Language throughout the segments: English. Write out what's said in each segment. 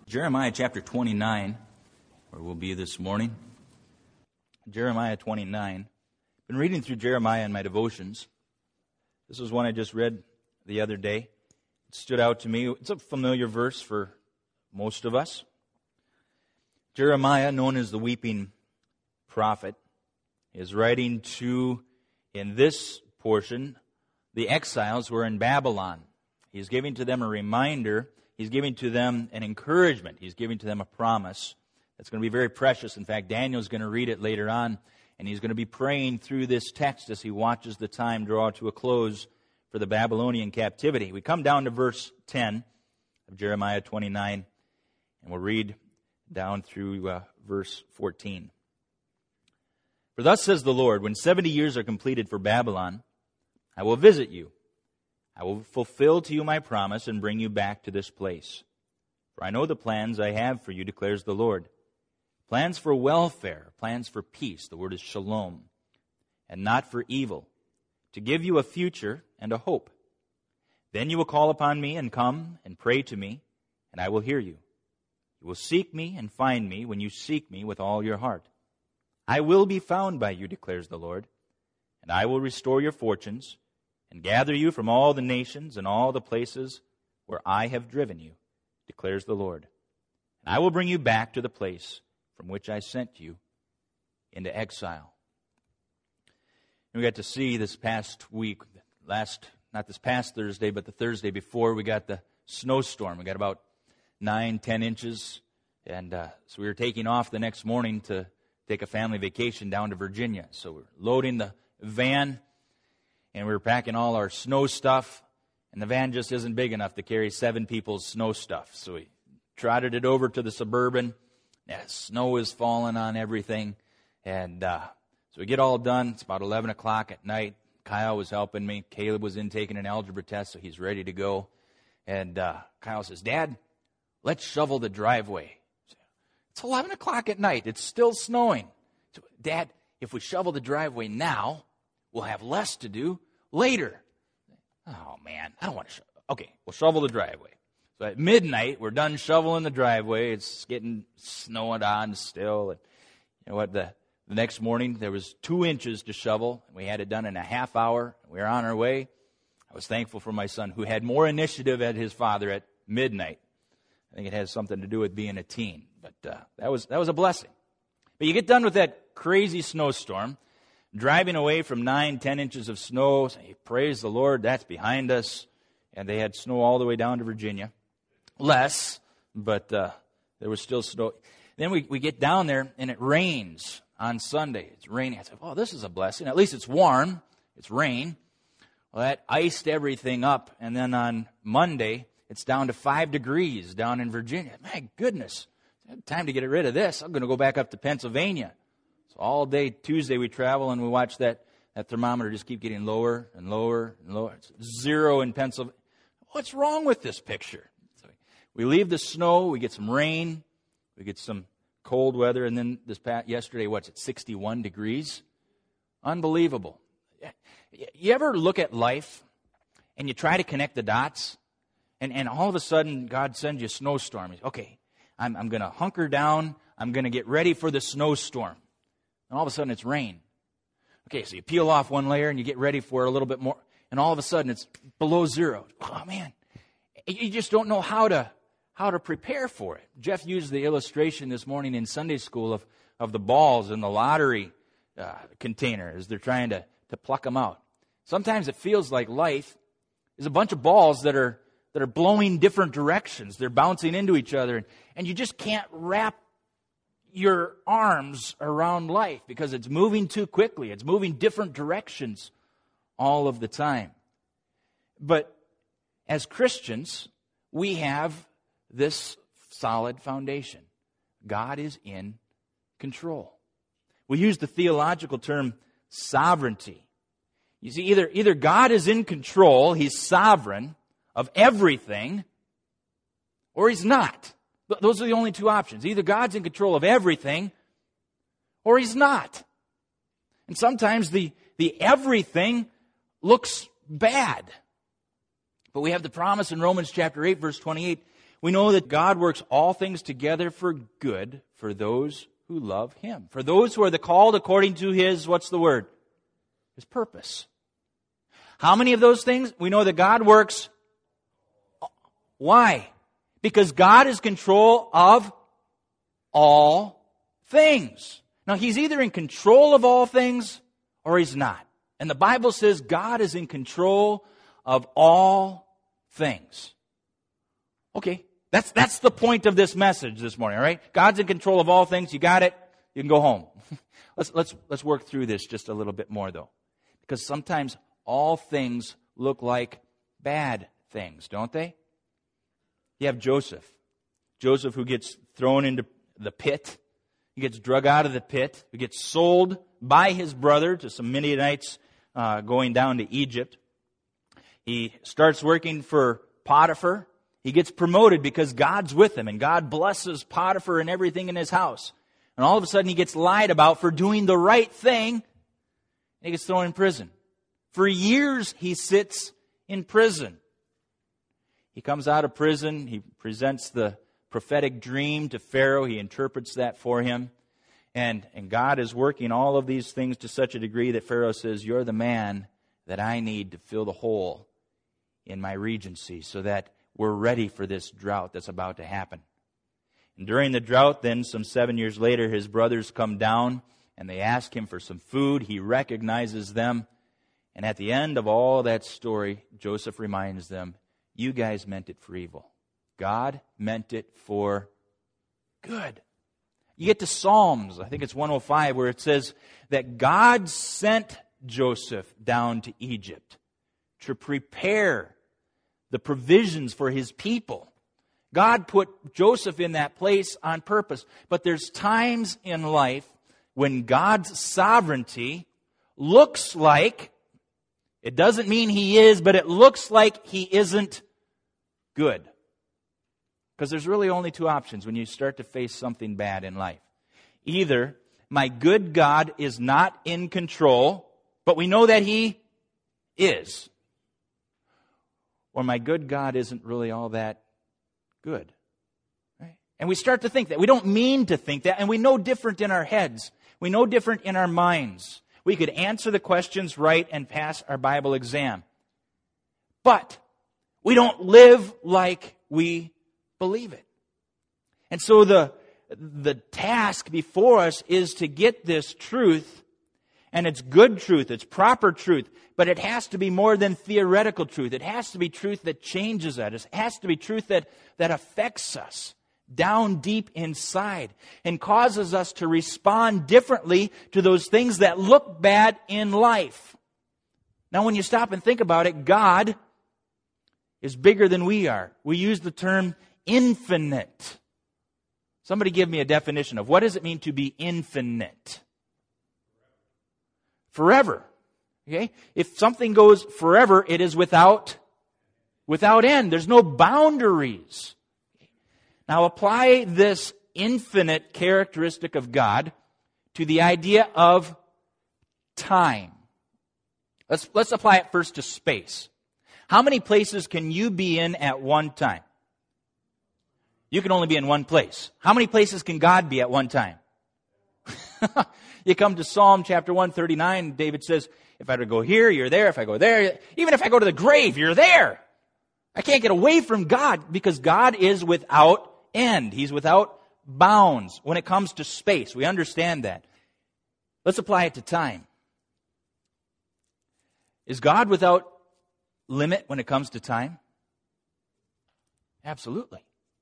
Jeremiah chapter 29, where we'll be this morning. Jeremiah 29. Been reading through Jeremiah in my devotions. This was one I just read the other day. It stood out to me. It's a familiar verse for most of us. Jeremiah, known as the weeping prophet, is writing to, in this portion, the exiles who are in Babylon. He's giving to them a reminder. He's giving to them an encouragement. He's giving to them a promise that's going to be very precious. In fact, Daniel's going to read it later on, and he's going to be praying through this text as he watches the time draw to a close for the Babylonian captivity. We come down to verse 10 of Jeremiah 29, and we'll read down through verse 14. For thus says the Lord, when 70 years are completed for Babylon, I will visit you. I will fulfill to you my promise and bring you back to this place. For I know the plans I have for you, declares the Lord. Plans for welfare, plans for peace, the word is shalom, and not for evil, to give you a future and a hope. Then you will call upon me and come and pray to me, and I will hear you. You will seek me and find me when you seek me with all your heart. I will be found by you, declares the Lord, and I will restore your fortunes and gather you from all the nations and all the places where I have driven you, declares the Lord. And I will bring you back to the place from which I sent you into exile. And we got to see this past week, not this past Thursday, but the Thursday before, we got the snowstorm. We got about 9-10 inches, and so we were taking off the next morning to take a family vacation down to Virginia. So we're loading the van, and we were packing all our snow stuff, and the van just isn't big enough to carry 7 people's snow stuff. So we trotted it over to the Suburban. Yeah, snow is falling on everything, and so we get all done. It's about 11 o'clock at night. Kyle was helping me. Caleb was in taking an algebra test, so he's ready to go. And Kyle says, Dad, let's shovel the driveway. It's 11 o'clock at night. It's still snowing. So, Dad, if we shovel the driveway now, we'll have less to do later. Oh, man, I don't want to shovel. Okay, we'll shovel the driveway. So at midnight, we're done shoveling the driveway. It's getting snowing on still. And you know what? The next morning, there was 2 inches to shovel. We had it done in a half hour. We were on our way. I was thankful for my son, who had more initiative than his father at midnight. I think it has something to do with being a teen. But that was a blessing. But you get done with that crazy snowstorm, driving away from 9-10 inches of snow. Say, praise the Lord, that's behind us. And they had snow all the way down to Virginia. Less, but there was still snow. Then we get down there, and it rains on Sunday. It's raining. I said, oh, this is a blessing. At least it's warm. It's rain. Well, that iced everything up. And then on Monday, it's down to 5 degrees down in Virginia. My goodness. Time to get rid of this. I'm going to go back up to Pennsylvania. So all day Tuesday we travel and we watch that thermometer just keep getting lower and lower and lower. It's 0 in Pennsylvania. What's wrong with this picture? So we leave the snow, we get some rain, we get some cold weather, and then yesterday, what's it, 61 degrees? Unbelievable. You ever look at life and you try to connect the dots, and all of a sudden God sends you a snowstorm. Okay, I'm going to hunker down. I'm going to get ready for the snowstorm. And all of a sudden it's rain. Okay, so you peel off one layer and you get ready for a little bit more. And all of a sudden it's below 0. Oh, man. You just don't know how to prepare for it. Jeff used the illustration this morning in Sunday school of the balls in the lottery container as they're trying to pluck them out. Sometimes it feels like life is a bunch of balls that are blowing different directions. They're bouncing into each other. And you just can't wrap your arms around life because it's moving too quickly. It's moving different directions all of the time. But as Christians, we have this solid foundation. God is in control. We use the theological term sovereignty. You see, either God is in control, He's sovereign of everything, or He's not. Those are the only 2 options. Either God's in control of everything, or He's not. And sometimes the everything looks bad. But we have the promise in Romans chapter 8, verse 28, We know that God works all things together for good for those who love Him. For those who are the called according to His, what's the word? His purpose. How many of those things? We know that God works. Why? Because God is in control of all things. Now, He's either in control of all things or He's not. And the Bible says God is in control of all things. Okay, that's the point of this message this morning, all right? God's in control of all things. You got it? You can go home. Let's work through this just a little bit more, though. Because sometimes all things look like bad things, don't they? You have Joseph. Joseph who gets thrown into the pit. He gets drug out of the pit. He gets sold by his brother to some Midianites going down to Egypt. He starts working for Potiphar. He gets promoted because God's with him, and God blesses Potiphar and everything in his house. And all of a sudden he gets lied about for doing the right thing, and he gets thrown in prison. For years he sits in prison. He comes out of prison. He presents the prophetic dream to Pharaoh. He interprets that for him. And God is working all of these things to such a degree that Pharaoh says, "You're the man that I need to fill the hole in my regency so that we're ready for this drought that's about to happen." And during the drought, then, some 7 years later, his brothers come down and they ask him for some food. He recognizes them. And at the end of all that story, Joseph reminds them, "You guys meant it for evil. God meant it for good." You get to Psalms, I think it's 105, where it says that God sent Joseph down to Egypt to prepare the provisions for His people. God put Joseph in that place on purpose. But there's times in life when God's sovereignty looks like, it doesn't mean He is, but it looks like He isn't good. Because there's really only two options when you start to face something bad in life. Either my good God is not in control, but we know that He is. Or my good God isn't really all that good. Right? And we start to think that. We don't mean to think that, and we know different in our heads. We know different in our minds. We could answer the questions right and pass our Bible exam. But we don't live like we believe it. And so the task before us is to get this truth, and it's good truth, it's proper truth, but it has to be more than theoretical truth. It has to be truth that changes us. It has to be truth that affects us down deep inside and causes us to respond differently to those things that look bad in life. Now, when you stop and think about it, God is bigger than we are. We use the term infinite. Somebody give me a definition of what does it mean to be infinite? Forever. Okay? If something goes forever, it is without end. There's no boundaries. Now apply this infinite characteristic of God to the idea of time. Let's apply it first to space. How many places can you be in at one time? You can only be in one place. How many places can God be at one time? You come to Psalm chapter 139, David says, if I were to go here, you're there. If I go there, even if I go to the grave, you're there. I can't get away from God because God is without end. He's without bounds when it comes to space. We understand that. Let's apply it to time. Is God without limit when it comes to time? Absolutely.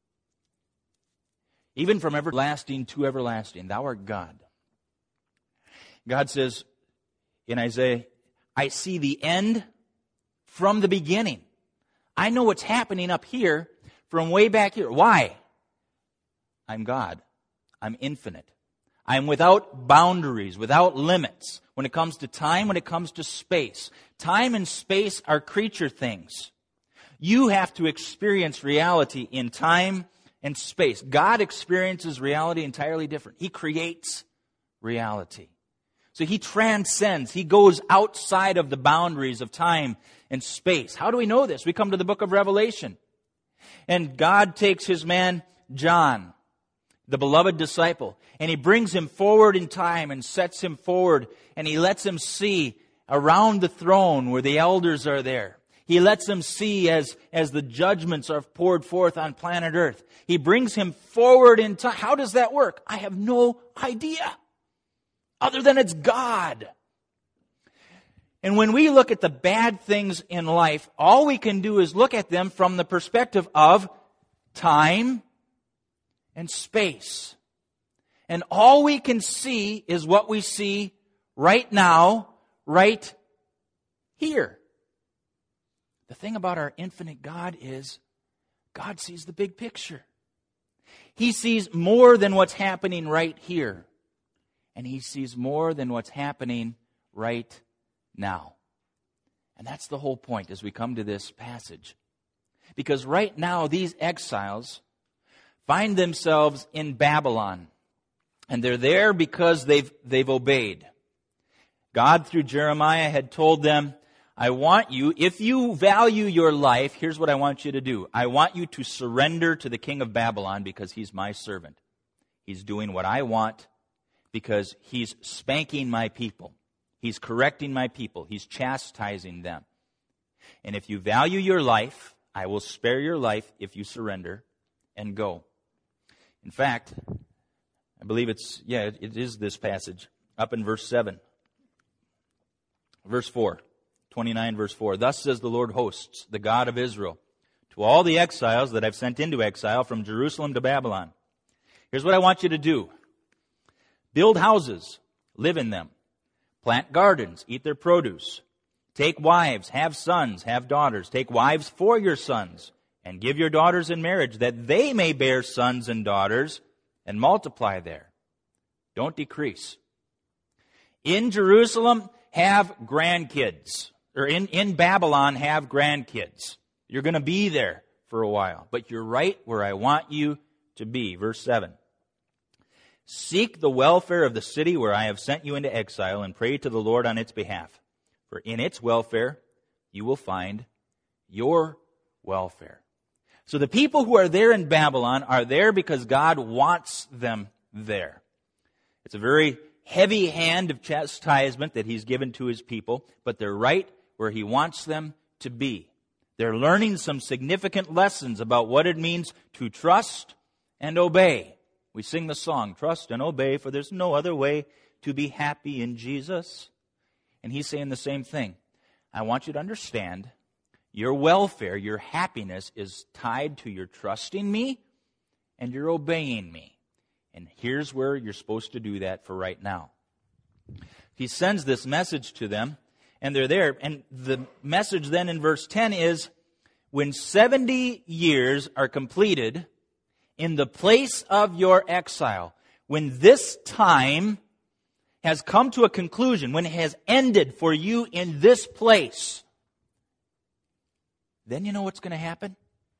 Even from everlasting to everlasting, thou art God. God says in Isaiah, I see the end from the beginning. I know what's happening up here from way back here. Why? I'm God. I'm infinite. I'm without boundaries, without limits when it comes to time, when it comes to space. Time and space are creature things. You have to experience reality in time and space. God experiences reality entirely different. He creates reality. So He transcends. He goes outside of the boundaries of time and space. How do we know this? We come to the book of Revelation. And God takes his man, John, the beloved disciple, and he brings him forward in time and sets him forward, and he lets him see around the throne where the elders are there. He lets him see as the judgments are poured forth on planet Earth. He brings him forward in time. How does that work? I have no idea, other than it's God. And when we look at the bad things in life, all we can do is look at them from the perspective of time and space. And all we can see is what we see right now, right here. The thing about our infinite God is God sees the big picture. He sees more than what's happening right here. And he sees more than what's happening right now. And that's the whole point as we come to this passage. Because right now, these exiles find themselves in Babylon. And they're there because they've obeyed. God, through Jeremiah, had told them, I want you, if you value your life, here's what I want you to do. I want you to surrender to the king of Babylon because he's my servant. He's doing what I want because he's spanking my people. He's correcting my people. He's chastising them. And if you value your life, I will spare your life if you surrender and go. In fact, I believe it is this passage up in verse 7. Verse 4. 29 verse 4, thus says the Lord hosts, the God of Israel, to all the exiles that I've sent into exile from Jerusalem to Babylon. Here's what I want you to do. Build houses, live in them. Plant gardens, eat their produce. Take wives, have sons, have daughters. Take wives for your sons, and give your daughters in marriage, that they may bear sons and daughters, and multiply there. Don't decrease. In Jerusalem, have grandkids. Or in Babylon, have grandkids. You're going to be there for a while. But you're right where I want you to be. Verse 7. Seek the welfare of the city where I have sent you into exile and pray to the Lord on its behalf. For in its welfare you will find your welfare. So the people who are there in Babylon are there because God wants them there. It's a very heavy hand of chastisement that he's given to his people, but they're right where he wants them to be. They're learning some significant lessons about what it means to trust and obey. We sing the song, trust and obey, for there's no other way to be happy in Jesus. And he's saying the same thing. I want you to understand your welfare, your happiness is tied to your trusting me and your obeying me. And here's where you're supposed to do that for right now. He sends this message to them, and they're there. And the message then in verse 10 is, when 70 years are completed in the place of your exile, when this time has come to a conclusion, when it has ended for you in this place, then you know what's going to happen?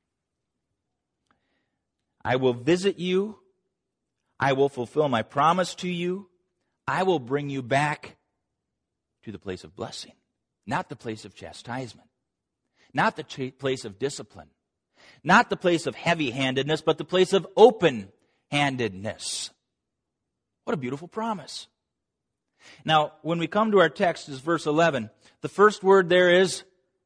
I will visit you. I will fulfill my promise to you. I will bring you back to the place of blessing, not the place of chastisement, not the place of discipline, not the place of heavy-handedness, but the place of open-handedness. What a beautiful promise. Now, when we come to our text, is verse 11. The first word there is,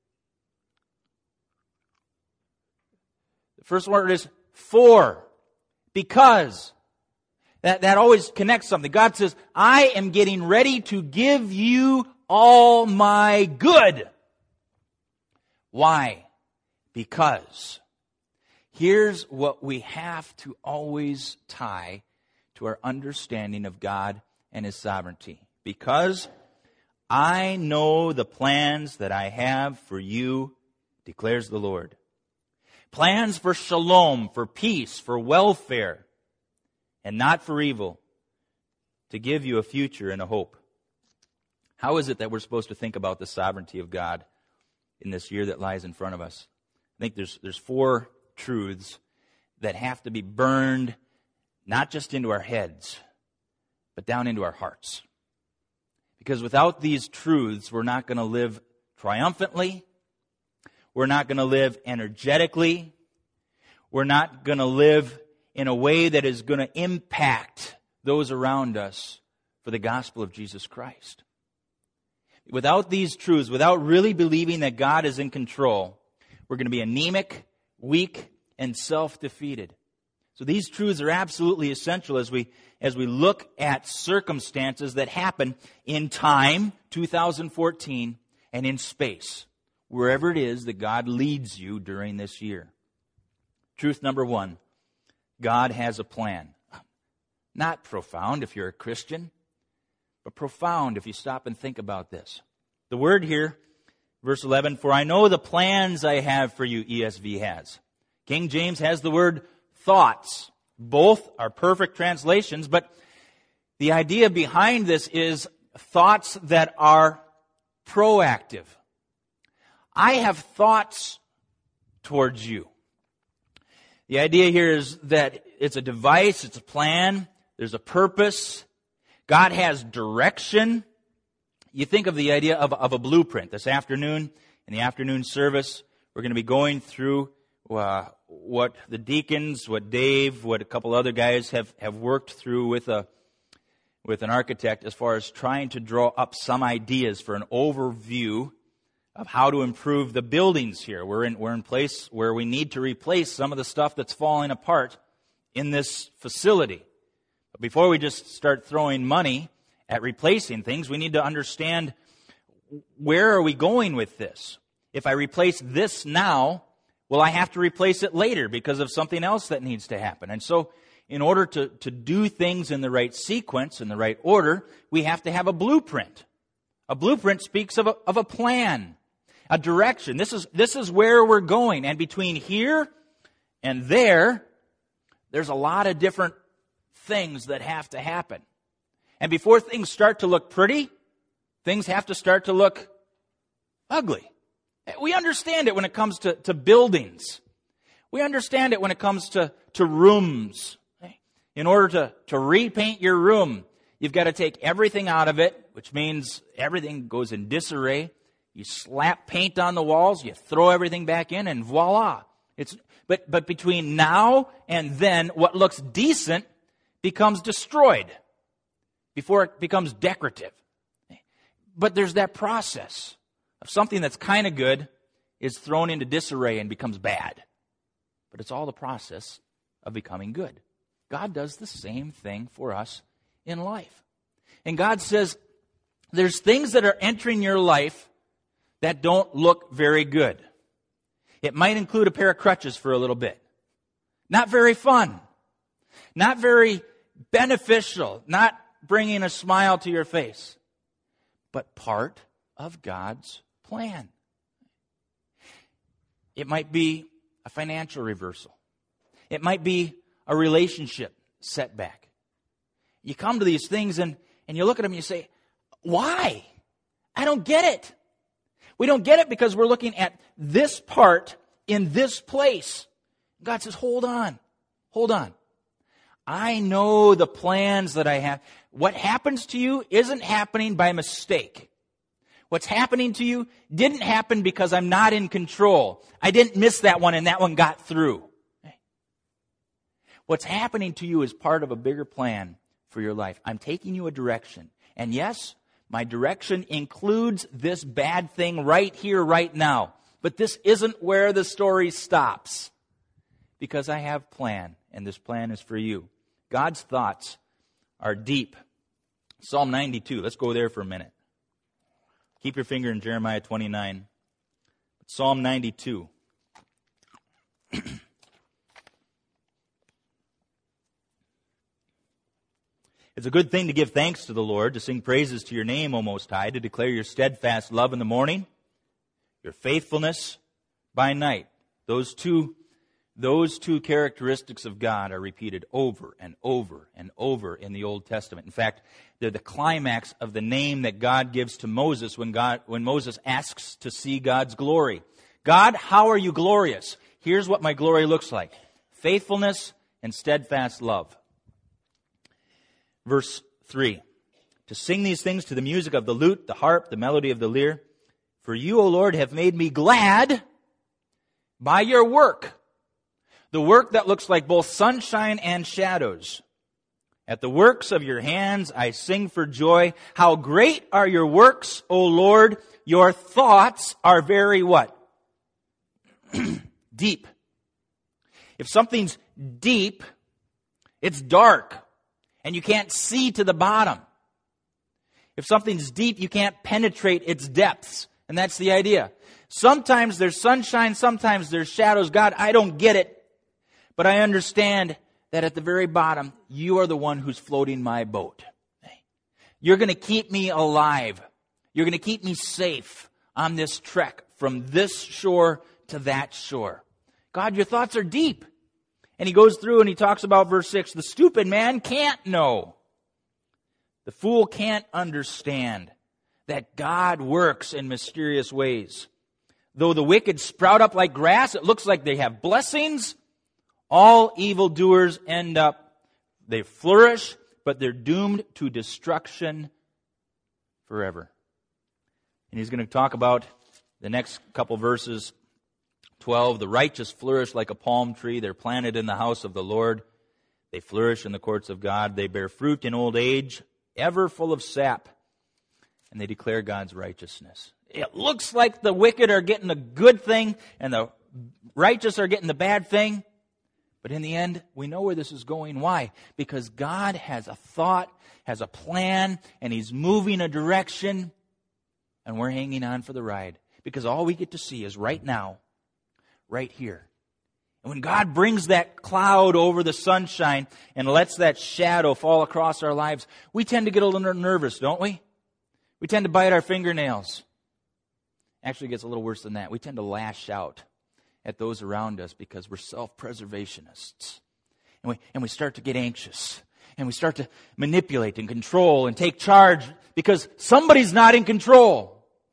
for, because. That always connects something. God says, I am getting ready to give you all my good. Why? Because. Here's what we have to always tie to our understanding of God and His sovereignty. Because I know the plans that I have for you, declares the Lord. Plans for shalom, for peace, for welfare, and not for evil, to give you a future and a hope. How is it that we're supposed to think about the sovereignty of God in this year that lies in front of us? I think there's 4 truths that have to be burned not just into our heads, but down into our hearts. Because without these truths, we're not going to live triumphantly. We're not going to live energetically. We're not going to live in a way that is going to impact those around us for the gospel of Jesus Christ. Without these truths, without really believing that God is in control, we're going to be anemic, weak, and self-defeated. So these truths are absolutely essential as we look at circumstances that happen in time, 2014, and in space, wherever it is that God leads you during this year. Truth number one, God has a plan. Not profound if you're a Christian, but profound if you stop and think about this. The word here, verse 11, for I know the plans I have for you, ESV has. King James has the word thoughts. Both are perfect translations, but the idea behind this is thoughts that are proactive. I have thoughts towards you. The idea here is that it's a device, it's a plan, there's a purpose. God has direction. You think of the idea of a blueprint. This afternoon, in the afternoon service, we're going to be going through what the deacons, what Dave, what a couple other guys have worked through with an architect as far as trying to draw up some ideas for an overview of how to improve the buildings here. We're in place where we need to replace some of the stuff that's falling apart in this facility. But before we just start throwing money at replacing things, we need to understand, where are we going with this? If I replace this now, will I have to replace it later because of something else that needs to happen? And so in order to do things in the right sequence, in the right order, we have to have a blueprint. A blueprint speaks of a plan, a direction. This is where we're going. And between here and there's a lot of different things that have to happen. And before things start to look pretty, things have to start to look ugly. We understand it when it comes to buildings. We understand it when it comes to rooms. In order to repaint your room, you've got to take everything out of it, which means everything goes in disarray. You slap paint on the walls, you throw everything back in, and voila. But between now and then, what looks decent becomes destroyed before it becomes decorative. But there's that process of something that's kind of good is thrown into disarray and becomes bad. But it's all the process of becoming good. God does the same thing for us in life. And God says, there's things that are entering your life that don't look very good. It might include a pair of crutches for a little bit. Not very fun. Not very beneficial. Not bringing a smile to your face. But part of God's plan. It might be a financial reversal. It might be a relationship setback. You come to these things and you look at them and you say, why? I don't get it. We don't get it because we're looking at this part in this place. God says, hold on. I know the plans that I have. What happens to you isn't happening by mistake. What's happening to you didn't happen because I'm not in control. I didn't miss that one and that one got through. What's happening to you is part of a bigger plan for your life. I'm taking you a direction. And yes, my direction includes this bad thing right here, right now. But this isn't where the story stops. Because I have plan, and this plan is for you. God's thoughts are deep. Psalm 92, let's go there for a minute. Keep your finger in Jeremiah 29. Psalm 92. It's a good thing to give thanks to the Lord, to sing praises to your name, O Most High, to declare your steadfast love in the morning, your faithfulness by night. Those two characteristics of God are repeated over and over and over in the Old Testament. In fact, they're the climax of the name that God gives to Moses when Moses asks to see God's glory. God, how are you glorious? Here's what my glory looks like. Faithfulness and steadfast love. Verse 3. To sing these things to the music of the lute, the harp, the melody of the lyre. For you, O Lord, have made me glad by your work. The work that looks like both sunshine and shadows. At the works of your hands I sing for joy. How great are your works, O Lord. Your thoughts are very what? Deep. If something's deep, it's dark, and you can't see to the bottom. If something's deep, you can't penetrate its depths, and that's the idea. Sometimes there's sunshine, sometimes there's shadows. God, I don't get it, but I understand that at the very bottom, you are the one who's floating my boat. You're going to keep me alive. You're going to keep me safe on this trek from this shore to that shore. God, your thoughts are deep. And he goes through and he talks about verse 6. The stupid man can't know. The fool can't understand that God works in mysterious ways. Though the wicked sprout up like grass, it looks like they have blessings. All evildoers they flourish, but they're doomed to destruction forever. And he's going to talk about the next couple verses. 12, the righteous flourish like a palm tree. They're planted in the house of the Lord. They flourish in the courts of God. They bear fruit in old age, ever full of sap. And they declare God's righteousness. It looks like the wicked are getting the good thing and the righteous are getting the bad thing. But in the end, we know where this is going. Why? Because God has a thought, has a plan, and He's moving a direction, and we're hanging on for the ride. Because all we get to see is right now, right here. And when God brings that cloud over the sunshine and lets that shadow fall across our lives, we tend to get a little nervous, don't we? We tend to bite our fingernails. Actually, it gets a little worse than that. We tend to lash out at those around us because we're self-preservationists. And we start to get anxious. And we start to manipulate and control and take charge because somebody's not in control.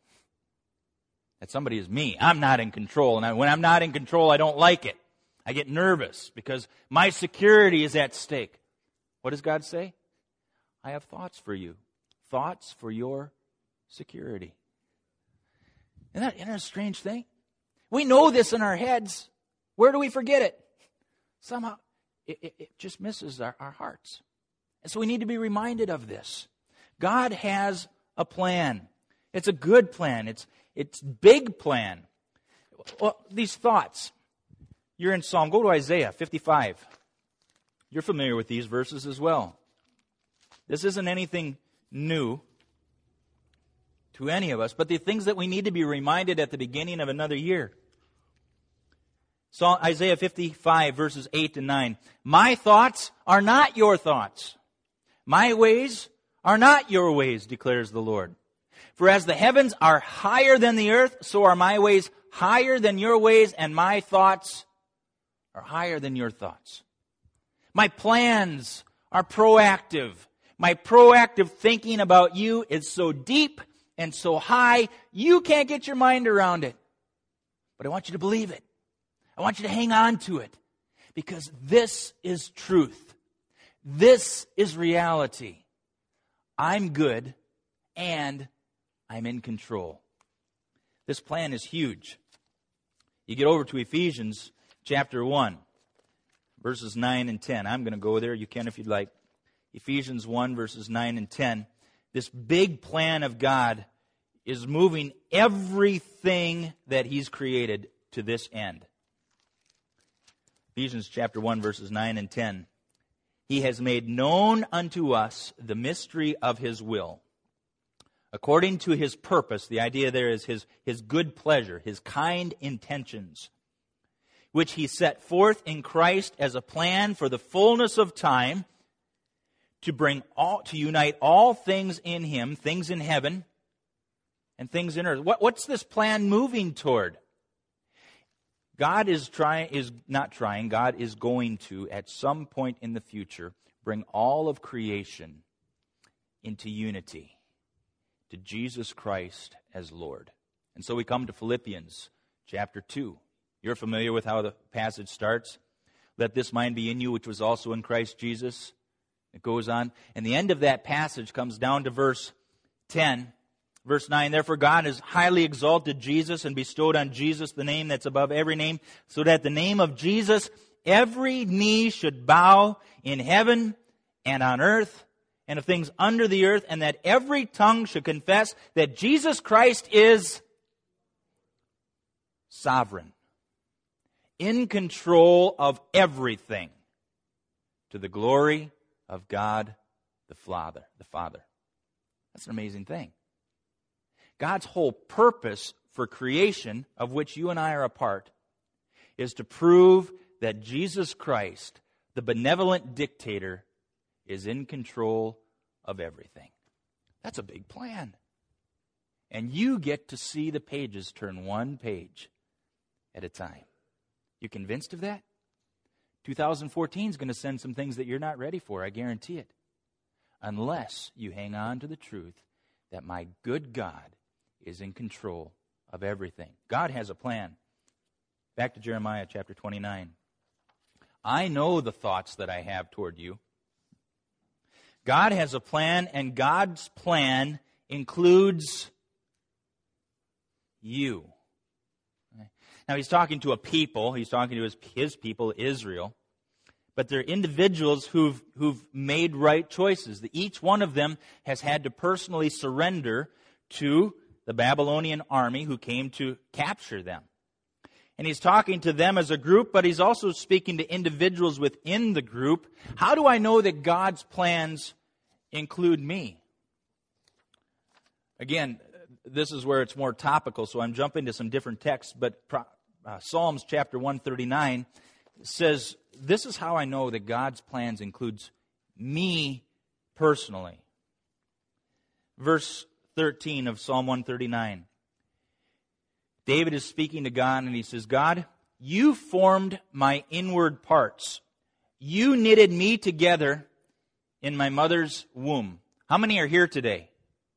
That somebody is me. I'm not in control. And when I'm not in control, I don't like it. I get nervous because my security is at stake. What does God say? I have thoughts for you. Thoughts for your security. Isn't that a strange thing? We know this in our heads. Where do we forget it? Somehow, it just misses our hearts. And so we need to be reminded of this. God has a plan. It's a good plan. It's big plan. Well, these thoughts. You're in Psalm. Go to Isaiah 55. You're familiar with these verses as well. This isn't anything new to any of us, but the things that we need to be reminded at the beginning of another year. So Isaiah 55, verses 8 and 9. My thoughts are not your thoughts. My ways are not your ways, declares the Lord. For as the heavens are higher than the earth, so are my ways higher than your ways, and my thoughts are higher than your thoughts. My plans are proactive. My proactive thinking about you is so deep and so high, you can't get your mind around it. But I want you to believe it. I want you to hang on to it. Because this is truth. This is reality. I'm good and I'm in control. This plan is huge. You get over to Ephesians chapter 1, verses 9 and 10. I'm going to go there. You can if you'd like. Ephesians 1, verses 9 and 10. This big plan of God is moving everything that He's created to this end. Ephesians chapter 1, verses 9 and 10. He has made known unto us the mystery of His will, according to His purpose. The idea there is His good pleasure, His kind intentions, which He set forth in Christ as a plan for the fullness of time, to unite all things in Him, things in heaven and things in earth. What's this plan moving toward? God is going to, at some point in the future, bring all of creation into unity to Jesus Christ as Lord. And so we come to Philippians chapter 2. You're familiar with how the passage starts. Let this mind be in you, which was also in Christ Jesus. It goes on. And the end of that passage comes down to verse 10. Verse 9, therefore God has highly exalted Jesus and bestowed on Jesus the name that's above every name, so that at the name of Jesus every knee should bow in heaven and on earth and of things under the earth, and that every tongue should confess that Jesus Christ is sovereign, in control of everything, to the glory of God the Father. That's an amazing thing. God's whole purpose for creation, of which you and I are a part, is to prove that Jesus Christ, the benevolent dictator, is in control of everything. That's a big plan. And you get to see the pages turn one page at a time. You convinced of that? 2014 is going to send some things that you're not ready for, I guarantee it. Unless you hang on to the truth that my good God is in control of everything. God has a plan. Back to Jeremiah chapter 29. I know the thoughts that I have toward you. God has a plan, and God's plan includes you. Now, he's talking to a people. He's talking to his people, Israel. But they're individuals who've made right choices. Each one of them has had to personally surrender to the Babylonian army who came to capture them. And he's talking to them as a group, but he's also speaking to individuals within the group. How do I know that God's plans include me? Again, this is where it's more topical, so I'm jumping to some different texts, but Psalms chapter 139 says, this is how I know that God's plans includes me personally. Verse 13 of Psalm 139. David is speaking to God, and he says, God, you formed my inward parts. You knitted me together in my mother's womb. How many are here today?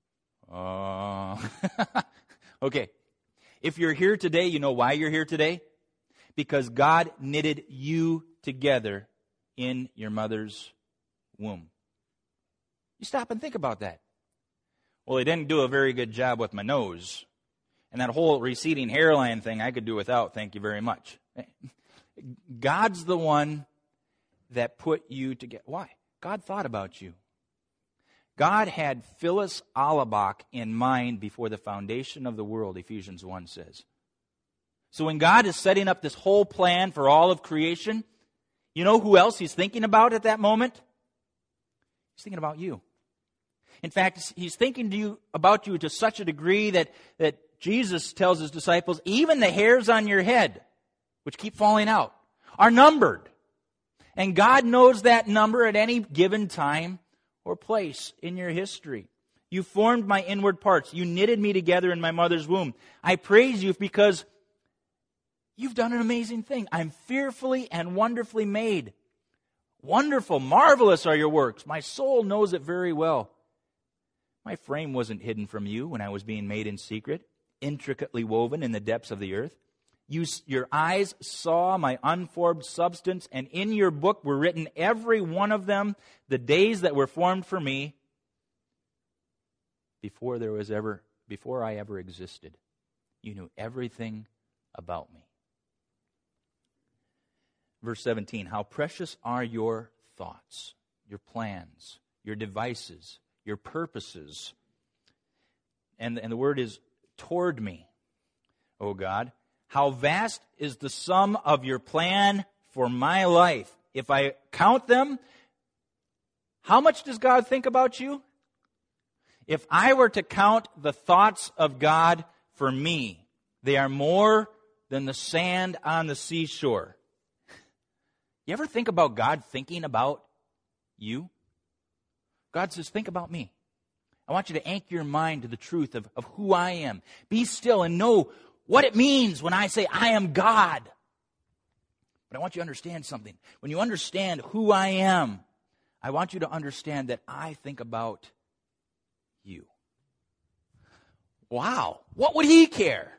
Okay. If you're here today, you know why you're here today? Because God knitted you together in your mother's womb. You stop and think about that. Well, he didn't do a very good job with my nose. And that whole receding hairline thing I could do without, thank you very much. God's the one that put you together. Why? God thought about you. God had Phyllis Alabach in mind before the foundation of the world, Ephesians 1 says. So when God is setting up this whole plan for all of creation, you know who else he's thinking about at that moment? He's thinking about you. In fact, he's thinking about you to such a degree that Jesus tells his disciples, even the hairs on your head, which keep falling out, are numbered. And God knows that number at any given time or place in your history. You formed my inward parts. You knitted me together in my mother's womb. I praise you because you've done an amazing thing. I'm fearfully and wonderfully made. Wonderful, marvelous are your works. My soul knows it very well. My frame wasn't hidden from you when I was being made in secret, intricately woven in the depths of the earth. Your eyes saw my unformed substance, and in your book were written every one of them, the days that were formed for me, before I ever existed. You knew everything about me. Verse 17, how precious are your thoughts, your plans, your devices, your purposes. And the word is toward me, O God. How vast is the sum of your plan for my life? If I count them, how much does God think about you? If I were to count the thoughts of God for me, they are more than the sand on the seashore. You ever think about God thinking about you? God says, think about me. I want you to anchor your mind to the truth of who I am. Be still and know what it means when I say I am God. But I want you to understand something. When you understand who I am, I want you to understand that I think about you. Wow. What would he care?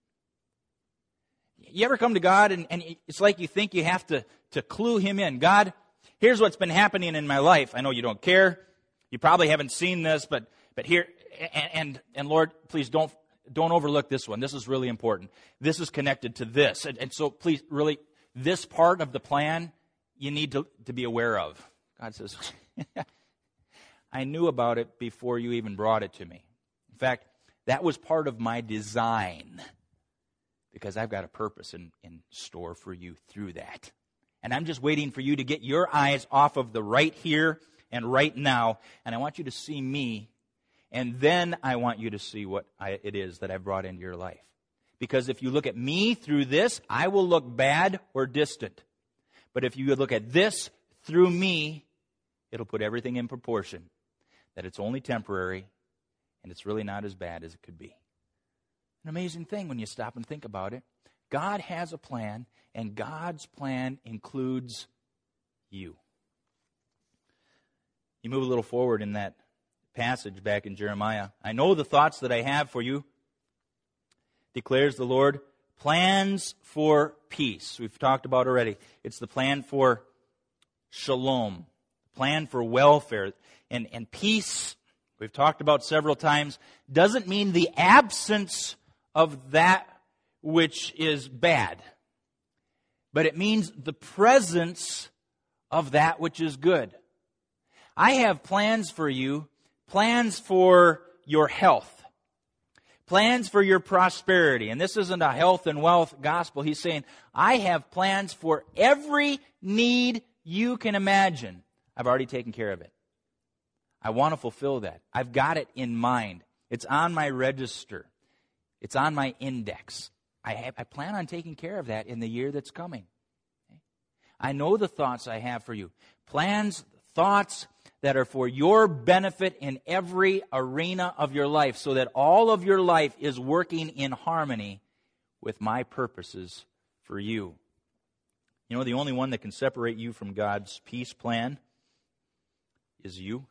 You ever come to God and it's like you think you have to clue him in. God, here's what's been happening in my life. I know you don't care. You probably haven't seen this, but here, and Lord, please don't overlook this one. This is really important. This is connected to this. And so please, really, this part of the plan you need to be aware of. God says, I knew about it before you even brought it to me. In fact, that was part of my design, because I've got a purpose in store for you through that. And I'm just waiting for you to get your eyes off of the right here and right now, and I want you to see me, and then I want you to see what it is that I've brought into your life. Because if you look at me through this, I will look bad or distant. But if you look at this through me, it'll put everything in proportion, that it's only temporary, and it's really not as bad as it could be. An amazing thing when you stop and think about it. God has a plan, and God's plan includes you. You move a little forward in that passage back in Jeremiah. I know the thoughts that I have for you, declares the Lord, plans for peace. We've talked about already. It's the plan for shalom, plan for welfare, and peace, we've talked about several times, doesn't mean the absence of that which is bad, but it means the presence of that which is good. I have plans for you, plans for your health, plans for your prosperity. And this isn't a health and wealth gospel. He's saying, I have plans for every need you can imagine. I've already taken care of it. I want to fulfill that. I've got it in mind. It's on my register. It's on my index. I plan on taking care of that in the year that's coming. I know the thoughts I have for you. Plans, thoughts that are for your benefit in every arena of your life, so that all of your life is working in harmony with my purposes for you. You know, the only one that can separate you from God's peace plan is you.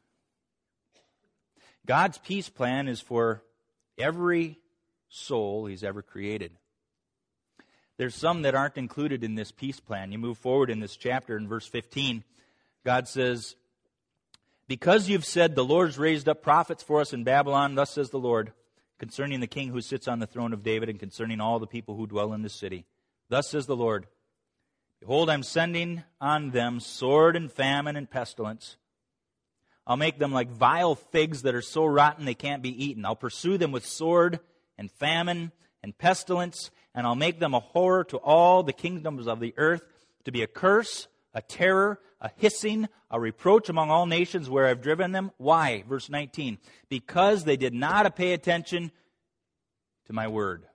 God's peace plan is for every soul He's ever created. There's some that aren't included in this peace plan. You move forward in this chapter in verse 15. God says, because you've said the Lord's raised up prophets for us in Babylon, thus says the Lord, concerning the king who sits on the throne of David and concerning all the people who dwell in this city. Thus says the Lord, behold, I'm sending on them sword and famine and pestilence. I'll make them like vile figs that are so rotten they can't be eaten. I'll pursue them with sword and famine and pestilence, and I'll make them a horror to all the kingdoms of the earth, to be a curse, a terror, a hissing, a reproach among all nations where I've driven them. Why? Verse 19. Because they did not pay attention to my word.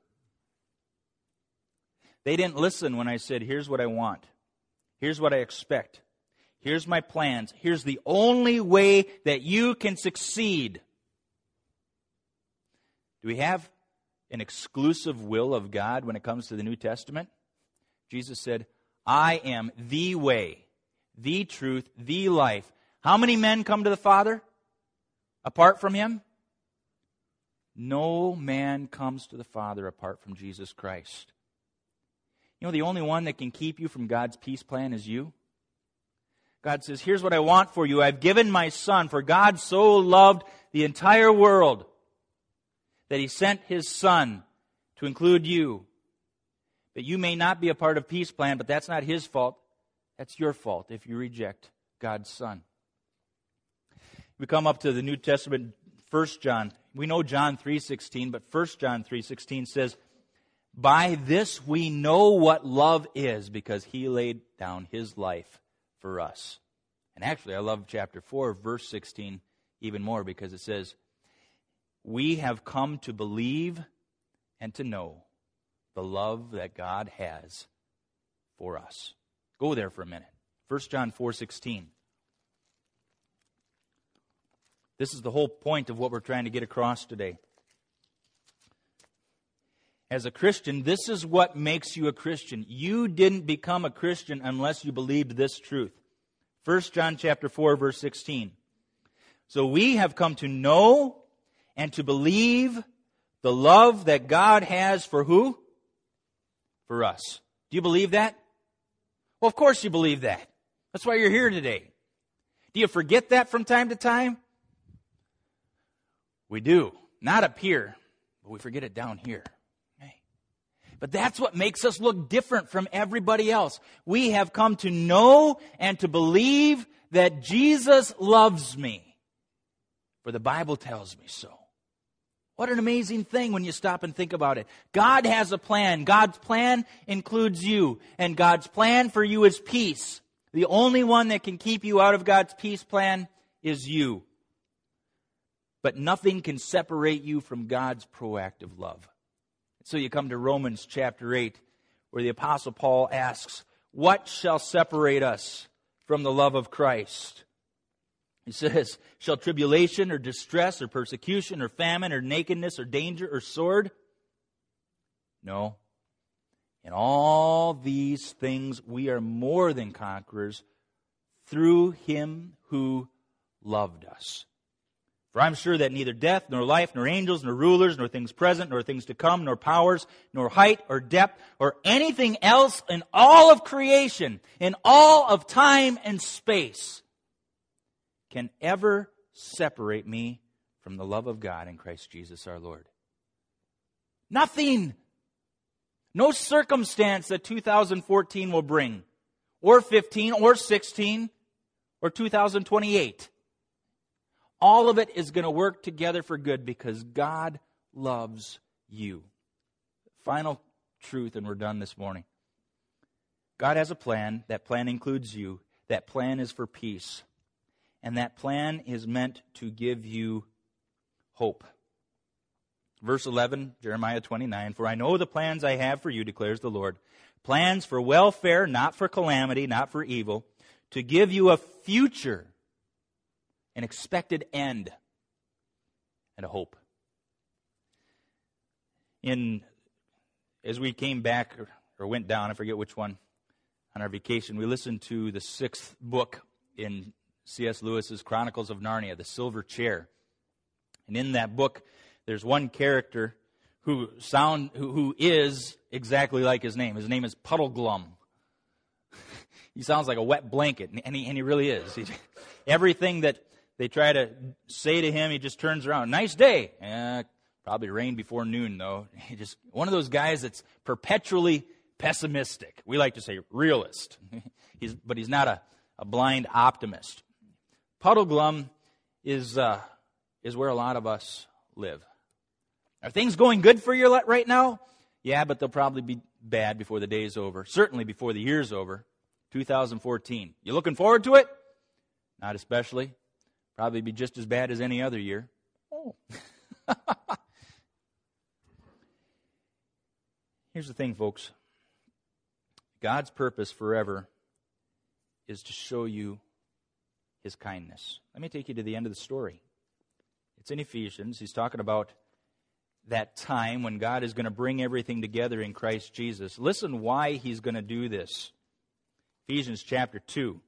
They didn't listen when I said, here's what I want. Here's what I expect. Here's my plans. Here's the only way that you can succeed. Do we have an exclusive will of God when it comes to the New Testament? Jesus said, I am the way, the truth, the life. How many men come to the Father apart from Him? No man comes to the Father apart from Jesus Christ. You know, the only one that can keep you from God's peace plan is you. God says, here's what I want for you. I've given my Son, for God so loved the entire world that He sent His Son to include you. That you may not be a part of peace plan, but that's not His fault. That's your fault if you reject God's Son. We come up to the New Testament, 1 John. We know John 3:16, but 1 John 3:16 says, by this we know what love is, because He laid down His life for us. And actually, I love chapter 4, verse 16 even more, because it says, we have come to believe and to know the love that God has for us. Go there for a minute. 1 John 4:16. This is the whole point of what we're trying to get across today. As a Christian, this is what makes you a Christian. You didn't become a Christian unless you believed this truth. 1 John chapter 4, verse 16. So we have come to know and to believe the love that God has for who? For us. Do you believe that? Well, of course you believe that. That's why you're here today. Do you forget that from time to time? We do. Not up here, but we forget it down here. But that's what makes us look different from everybody else. We have come to know and to believe that Jesus loves me. For the Bible tells me so. What an amazing thing when you stop and think about it. God has a plan. God's plan includes you. And God's plan for you is peace. The only one that can keep you out of God's peace plan is you. But nothing can separate you from God's proactive love. So you come to Romans chapter 8, where the Apostle Paul asks, what shall separate us from the love of Christ? He says, shall tribulation or distress or persecution or famine or nakedness or danger or sword? No. In all these things we are more than conquerors through Him who loved us. For I'm sure that neither death, nor life, nor angels, nor rulers, nor things present, nor things to come, nor powers, nor height, or depth, or anything else in all of creation, in all of time and space, can ever separate me from the love of God in Christ Jesus our Lord. Nothing. No circumstance that 2014 will bring, or 15, or 16, or 2028. All of it is going to work together for good because God loves you. Final truth, and we're done this morning. God has a plan. That plan includes you. That plan is for peace. And that plan is meant to give you hope. Verse 11, Jeremiah 29, for I know the plans I have for you, declares the Lord. Plans for welfare, not for calamity, not for evil, to give you a future, an expected end, and a hope. As we came back, or went down, I forget which one, on our vacation, we listened to the 6th book in C.S. Lewis's Chronicles of Narnia, The Silver Chair. And in that book, there's one character who is exactly like his name. His name is Puddleglum. He sounds like a wet blanket, and he really is. Everything that they try to say to him, he just turns around. Nice day. Probably rained before noon, though. One of those guys that's perpetually pessimistic. We like to say realist. But he's not a blind optimist. Puddleglum is where a lot of us live. Are things going good for you right now? Yeah, but they'll probably be bad before the day's over. Certainly before the year's over. 2014. You looking forward to it? Not especially. Probably be just as bad as any other year. Oh. Here's the thing, folks. God's purpose forever is to show you His kindness. Let me take you to the end of the story. It's in Ephesians. He's talking about that time when God is going to bring everything together in Christ Jesus. Listen why He's going to do this. Ephesians chapter 2.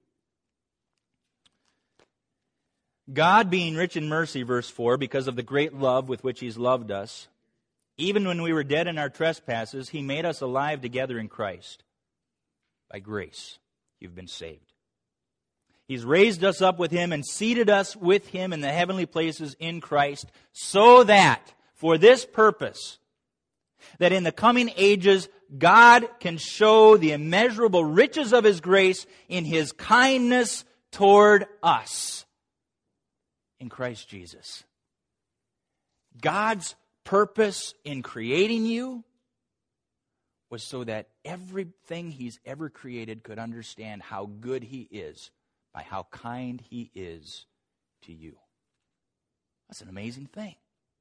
God, being rich in mercy, verse 4, because of the great love with which He's loved us, even when we were dead in our trespasses, He made us alive together in Christ. By grace, you've been saved. He's raised us up with Him and seated us with Him in the heavenly places in Christ, so that, for this purpose, that in the coming ages, God can show the immeasurable riches of His grace in His kindness toward us in Christ Jesus. God's purpose in creating you was so that everything He's ever created could understand how good He is by how kind He is to you. That's an amazing thing.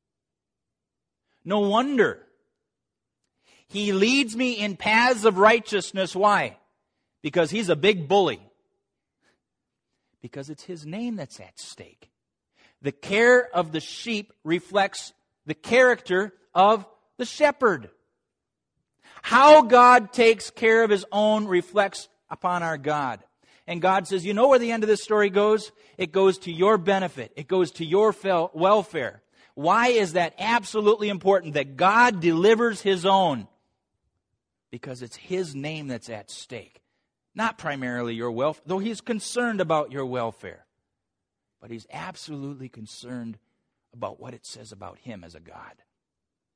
No wonder He leads me in paths of righteousness. Why? Because He's a big bully. Because it's His name that's at stake. The care of the sheep reflects the character of the shepherd. How God takes care of His own reflects upon our God. And God says, you know where the end of this story goes? It goes to your benefit. It goes to your welfare. Why is that absolutely important? That God delivers His own. Because it's His name that's at stake. Not primarily your welfare, though He's concerned about your welfare. But He's absolutely concerned about what it says about Him as a God.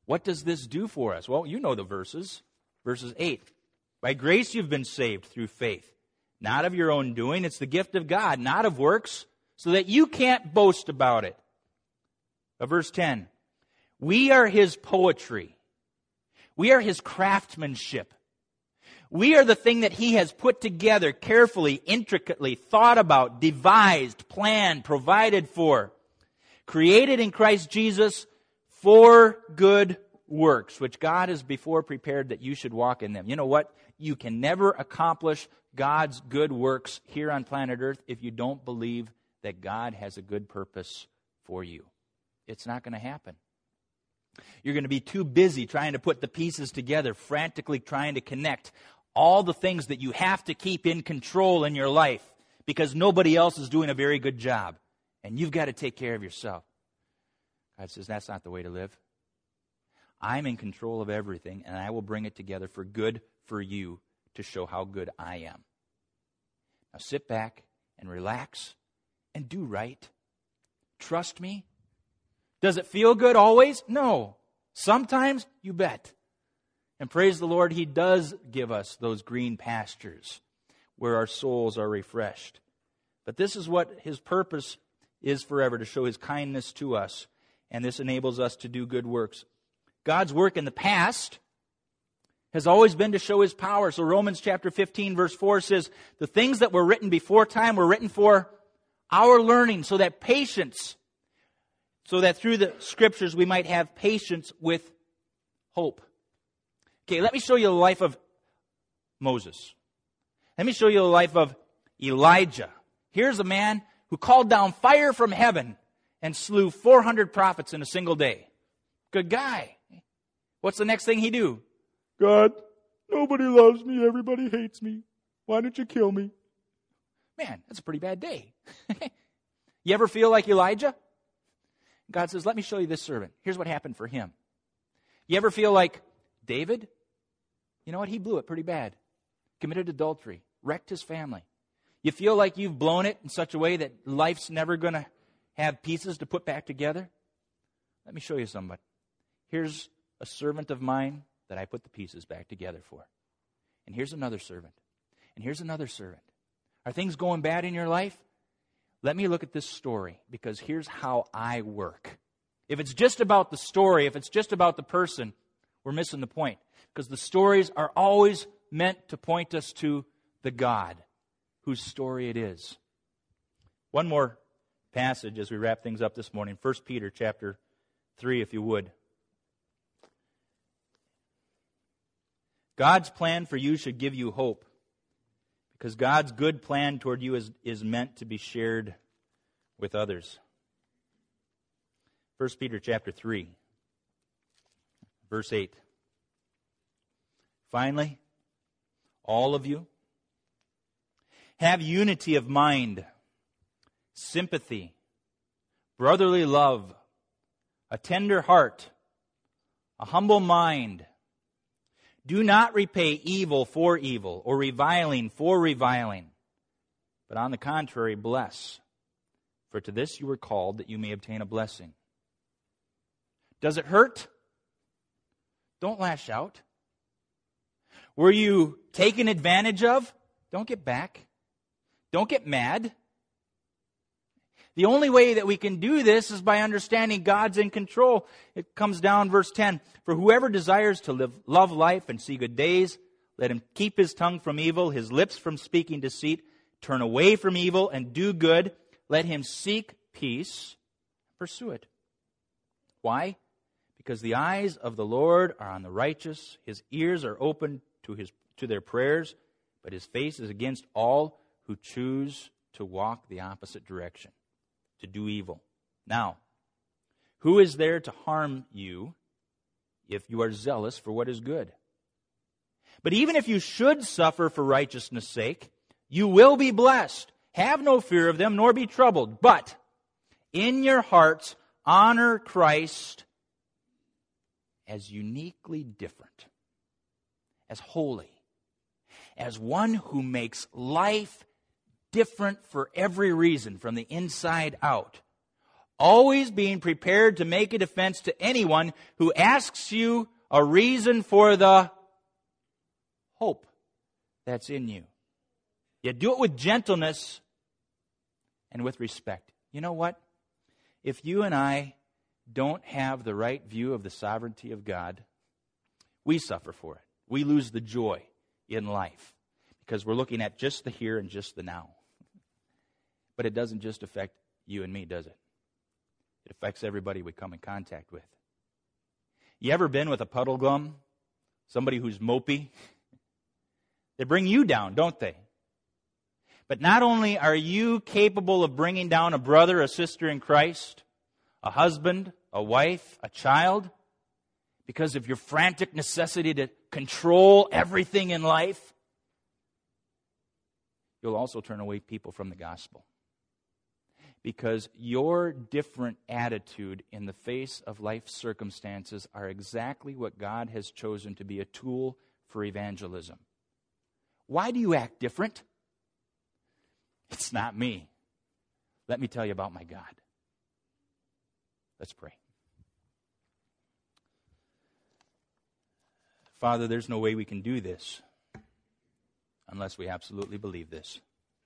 What does this do for us? Well, you know the verses. Verses 8. By grace you've been saved through faith. Not of your own doing. It's the gift of God, not of works, so that you can't boast about it. Verse 10. We are His poetry. We are His craftsmanship. We are the thing that He has put together carefully, intricately, thought about, devised, planned, provided for. Created in Christ Jesus for good works, which God has before prepared that you should walk in them. You know what? You can never accomplish God's good works here on planet Earth if you don't believe that God has a good purpose for you. It's not going to happen. You're going to be too busy trying to put the pieces together, frantically trying to connect all the things that you have to keep in control in your life because nobody else is doing a very good job. And you've got to take care of yourself. God says, that's not the way to live. I'm in control of everything, and I will bring it together for good for you to show how good I am. Now sit back and relax and do right. Trust me. Does it feel good always? No. Sometimes, you bet. And praise the Lord, He does give us those green pastures where our souls are refreshed. But this is what His purpose is forever, to show His kindness to us. And this enables us to do good works. God's work in the past has always been to show His power. So Romans chapter 15 verse 4 says, the things that were written before time were written for our learning, so that through the Scriptures we might have patience with hope. Okay, let me show you the life of Moses. Let me show you the life of Elijah. Here's a man who called down fire from heaven and slew 400 prophets in a single day. Good guy. What's the next thing he do? God, nobody loves me. Everybody hates me. Why don't you kill me? Man, that's a pretty bad day. You ever feel like Elijah? God says, let me show you this servant. Here's what happened for him. You ever feel like David? You know what? He blew it pretty bad. Committed adultery. Wrecked his family. You feel like you've blown it in such a way that life's never going to have pieces to put back together? Let me show you somebody. Here's a servant of mine that I put the pieces back together for. And here's another servant. And here's another servant. Are things going bad in your life? Let me look at this story, because here's how I work. If it's just about the story, if it's just about the person, we're missing the point. Because the stories are always meant to point us to the God whose story it is. One more passage as we wrap things up this morning. 1 Peter chapter 3, if you would. God's plan for you should give you hope, because God's good plan toward you is meant to be shared with others. 1 Peter chapter 3, verse 8. Finally, all of you, have unity of mind, sympathy, brotherly love, a tender heart, a humble mind. Do not repay evil for evil or reviling for reviling, but on the contrary, bless. For to this you were called, that you may obtain a blessing. Does it hurt? Don't lash out. Were you taken advantage of? Don't get back. Don't get mad. The only way that we can do this is by understanding God's in control. It comes down, verse 10. For whoever desires to love life and see good days, let him keep his tongue from evil, his lips from speaking deceit. Turn away from evil and do good. Let him seek peace. Pursue it. Why? Because the eyes of the Lord are on the righteous. His ears are open to their prayers, but His face is against all who choose to walk the opposite direction, to do evil. Now, who is there to harm you if you are zealous for what is good? But even if you should suffer for righteousness' sake, you will be blessed. Have no fear of them, nor be troubled. But in your hearts, honor Christ as uniquely different, as holy, as one who makes life different for every reason, from the inside out. Always being prepared to make a defense to anyone who asks you a reason for the hope that's in you. You do it with gentleness and with respect. You know what? If you and I don't have the right view of the sovereignty of God, we suffer for it. We lose the joy in life because we're looking at just the here and just the now. But it doesn't just affect you and me, does it? It affects everybody we come in contact with. You ever been with a puddle glum? Somebody who's mopey? They bring you down, don't they? But not only are you capable of bringing down a brother, a sister in Christ, a husband, a wife, a child, because of your frantic necessity to control everything in life, you'll also turn away people from the gospel. Because your different attitude in the face of life circumstances are exactly what God has chosen to be a tool for evangelism. Why do you act different? It's not me. Let me tell you about my God. Let's pray. Father, there's no way we can do this unless we absolutely believe this.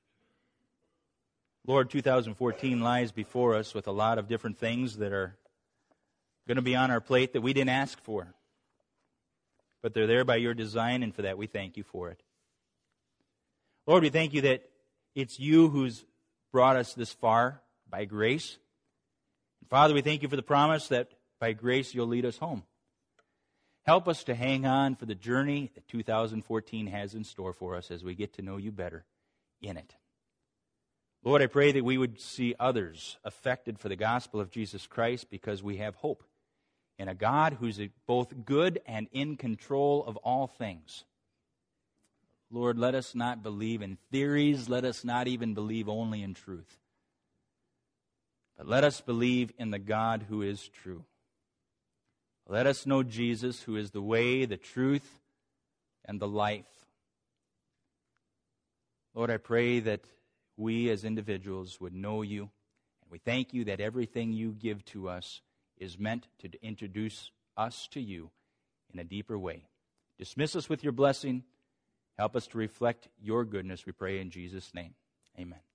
Lord, 2014 lies before us with a lot of different things that are going to be on our plate that we didn't ask for. But they're there by your design, and for that we thank you for it. Lord, we thank you that it's you who's brought us this far by grace. Father, we thank you for the promise that by grace you'll lead us home. Help us to hang on for the journey that 2014 has in store for us as we get to know you better in it. Lord, I pray that we would see others affected for the gospel of Jesus Christ because we have hope in a God who's both good and in control of all things. Lord, let us not believe in theories. Let us not even believe only in truth. But let us believe in the God who is true. Let us know Jesus, who is the way, the truth, and the life. Lord, I pray that we as individuals would know you. And we thank you that everything you give to us is meant to introduce us to you in a deeper way. Dismiss us with your blessing. Help us to reflect your goodness, we pray in Jesus' name. Amen.